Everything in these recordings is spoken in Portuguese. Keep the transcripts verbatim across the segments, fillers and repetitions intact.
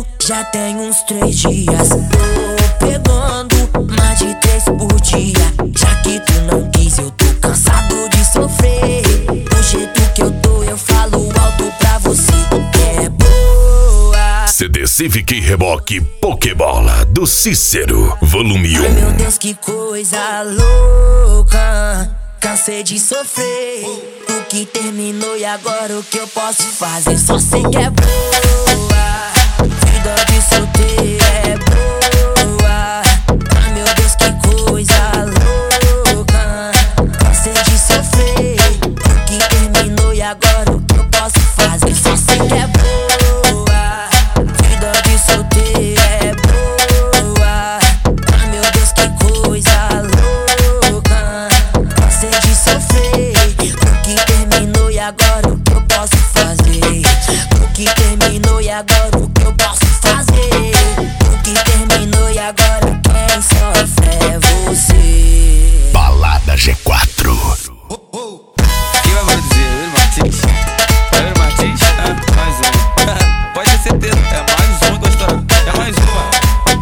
bebendo, já tem uns três dias. Tô pegando mais de três por dia. Já que tu não quis, eu tô cansado de sofrer. Do jeito que eu tô, eu falo alto pra você que é boa. C D Civic Reboque Pokébola do Cícero, volume um. Ai meu Deus, que coisa louca. Cansei de sofrer. Tu que terminou e agora o que eu posso fazer? Só sei que é boa. Vida de solteiro é boa. Ai meu Deus, que coisa louca. Cansei de sofrer. Tu que terminou e agora o que eu posso fazer? Só sei que é boa. Vida de solteiro é boa. Ai meu Deus, que coisa louca. Cansei de sofrer. Tu que terminou e agora o que eu posso fazer? Tu que terminou e agora o que eu posso fazer? Tu que terminou e agora quem sofre é você. Balada G quatro. Quem vai dizer? Yuri Martins? Yuri Martins? É, mais um. Pode ter certeza, é mais um que eu estou. É mais uma.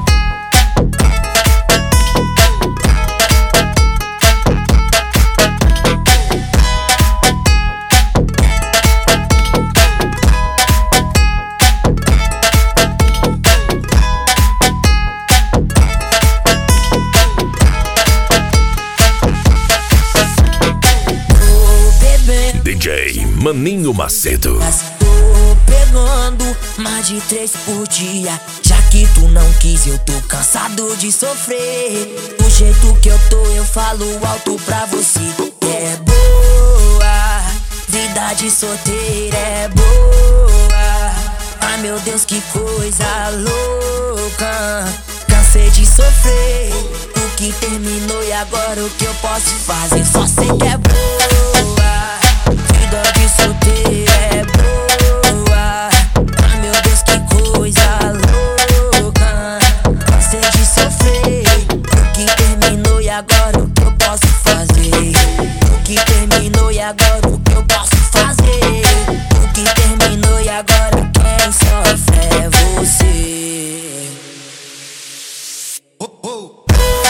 D J Maninho Macedo. Mas tô pegando mais de três por dia. Já que tu não quis, eu tô cansado de sofrer. Do jeito que eu tô, eu falo alto pra você que é boa. Vida de solteiro é boa. Ai meu Deus, que coisa louca. Cansei de sofrer. Tu que terminou e agora o que eu posso fazer? Só sei que é boa. Vida de solteiro é boa. Ai meu Deus, que coisa louca. Cansei de sofrer. Tu que terminou e agora o que eu posso fazer? Tu que terminou e agora o que eu posso fazer? Tu que terminou e agora quem sofre é você. Boa.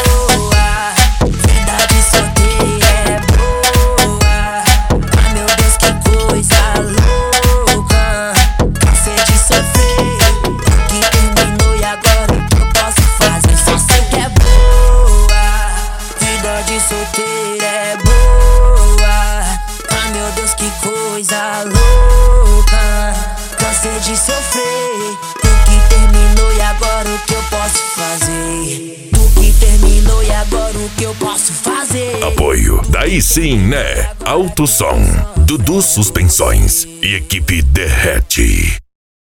Vida de solteiro é boa. Ai meu Deus, que coisa louca. Cansei de sofrer. Tu que terminou e agora o que eu posso fazer? Só sei que é boa. Vida de solteiro é boa. Ai meu Deus, que coisa louca. Cansei de sofrer. Tu que terminou e agora o que eu posso fazer? Tu que terminou e agora o que eu posso fazer? Apoio, daí sim, né? Alto Som, Dudu Suspensões e equipe Derrete.